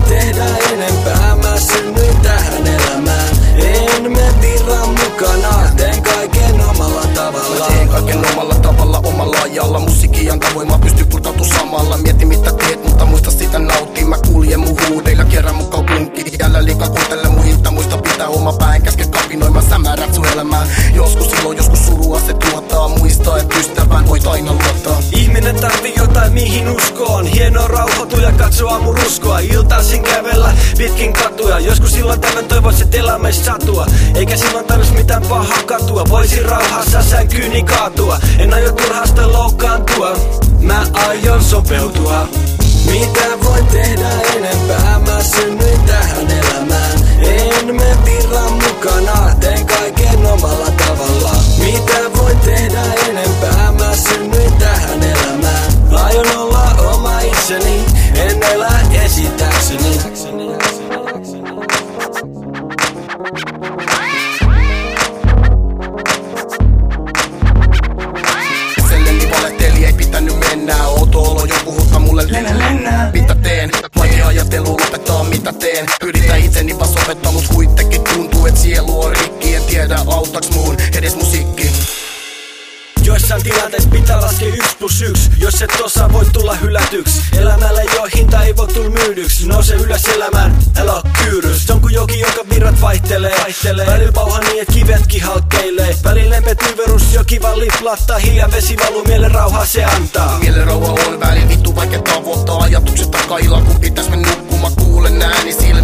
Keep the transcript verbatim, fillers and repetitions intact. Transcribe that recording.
tehdä enempää, mä synnyin tähän elämään. En me virran mukana, teen kaiken omalla tavalla. Mä teen kaiken omalla tavalla, omalla ajalla. Musiikki antaa voimaa, pysty purtautu samalla. Mieti mitä teet, mutta muista sitä nauttii. Mä kuljen mun huudeilla, kerran mun kaupunki. Älä liikaa kuuntele muilta, muista pitää oma pää. En käske kapinoimaan, sä määrät sun elämää. Joskus silloin, joskus surua se tuottaa. Muista, et ystävään voit aina luottaa. Ihminen tarvii jotain mihin uskoon. Hienoa rauhoitua ja katsoa mun ruskoa. Iltaisin kävellä pitkin katuja. Joskus silloin tämän toivois, et elämäis satua. Eikä silloin tarvis mitään pahaa katua. Voisin rauhassa sänkyyni kaatua. En aio turhasta loukkaantua. Mä aion sopeutua. Mitä voin tehdä enempää? Mä synnyin tähän elämään. En me virran mukana, teen kaiken omalla tavalla. Mitä voin tehdä enempää? Mä synnyin tähän elämään. Aion olla oma itseni, en elä esitäkseni. Itselleni valehteli, ei pitänyt mennä. Outo olo jo puhuttaa mulle lennä lennä. Mitä teen? Vaikea ajatelu lopettaa mitä teen. Yritän itseni vaan sopettaa, mut kuitenkin tuntuu et sielu on rikki. En tiedä autaks muun edes musiikki. Joissain tilanteissa pitää laskea yksi plus yksi. Jos et osaa, voit tulla hylätyks. Elämällä ei oo hinta, ei voi tulla myydyks. Nouse ylös elämään, älä oo kyyrys. Se on kuin joki, jonka virrat vaihtelee, vaihtelee. Välillä pauha niin, et kivetkin halkkeilee. Välillä lempet yverus, joki vaan liplattaa. Hiljaa vesi valuu, mielen rauhaa se antaa. Mielen rauha on väli, vittu vaikka tavoittaa. Ajatukset takaa illan, kun pitäis me nukkumaan. Kuulen ääni sillä.